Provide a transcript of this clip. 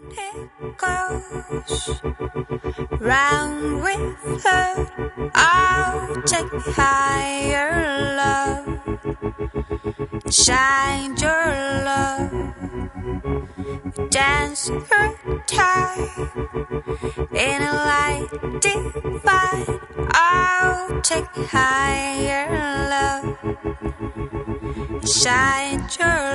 it goes round with her. I'll take me higher, love. Shine your love. Dance her time in a light divine. I'll take me higher, love. Shine your